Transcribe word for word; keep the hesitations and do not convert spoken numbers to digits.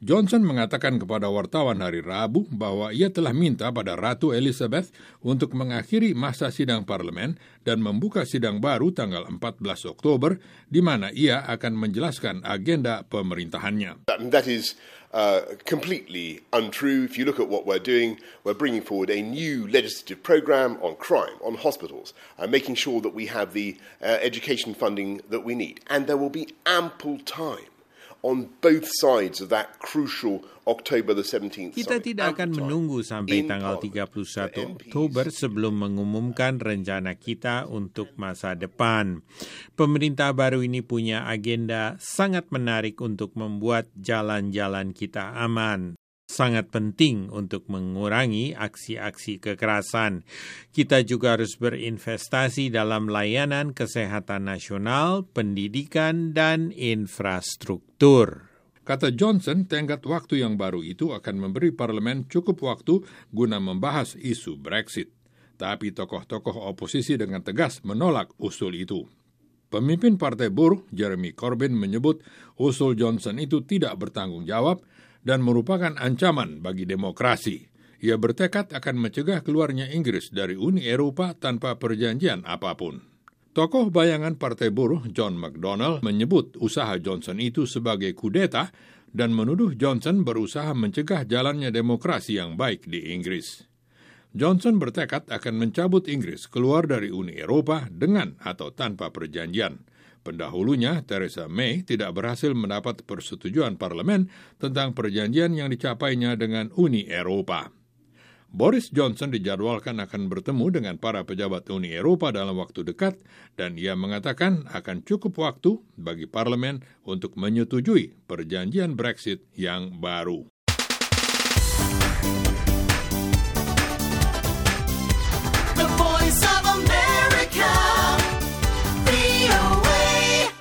Johnson mengatakan kepada wartawan hari Rabu bahwa ia telah minta pada Ratu Elizabeth untuk mengakhiri masa sidang parlemen dan membuka sidang baru tanggal empat belas Oktober, di mana ia akan menjelaskan agenda pemerintahannya. That, that is uh, completely untrue. If you look at what we're doing, we're bringing forward a new legislative program on crime, on hospitals, uh, making sure that we have the uh, education funding that we need. And there will be ample time on both sides of that crucial October the seventeenth Kita summit. tidak akan menunggu sampai tanggal tiga puluh satu Oktober sebelum mengumumkan rencana kita untuk masa depan. Pemerintah baru ini punya agenda sangat menarik untuk membuat jalan-jalan kita aman. Sangat penting untuk mengurangi aksi-aksi kekerasan. Kita juga harus berinvestasi dalam layanan kesehatan nasional, pendidikan, dan infrastruktur. Kata Johnson, tenggat waktu yang baru itu akan memberi parlemen cukup waktu guna membahas isu Brexit. Tapi tokoh-tokoh oposisi dengan tegas menolak usul itu. Pemimpin Partai Buruh, Jeremy Corbyn, menyebut usul Johnson itu tidak bertanggung jawab dan merupakan ancaman bagi demokrasi. Ia bertekad akan mencegah keluarnya Inggris dari Uni Eropa tanpa perjanjian apapun. Tokoh bayangan Partai Buruh, John McDonnell, menyebut usaha Johnson itu sebagai kudeta dan menuduh Johnson berusaha mencegah jalannya demokrasi yang baik di Inggris. Johnson bertekad akan mencabut Inggris keluar dari Uni Eropa dengan atau tanpa perjanjian. Pendahulunya, Theresa May, tidak berhasil mendapat persetujuan parlemen tentang perjanjian yang dicapainya dengan Uni Eropa. Boris Johnson dijadwalkan akan bertemu dengan para pejabat Uni Eropa dalam waktu dekat, dan ia mengatakan akan cukup waktu bagi parlemen untuk menyetujui perjanjian Brexit yang baru.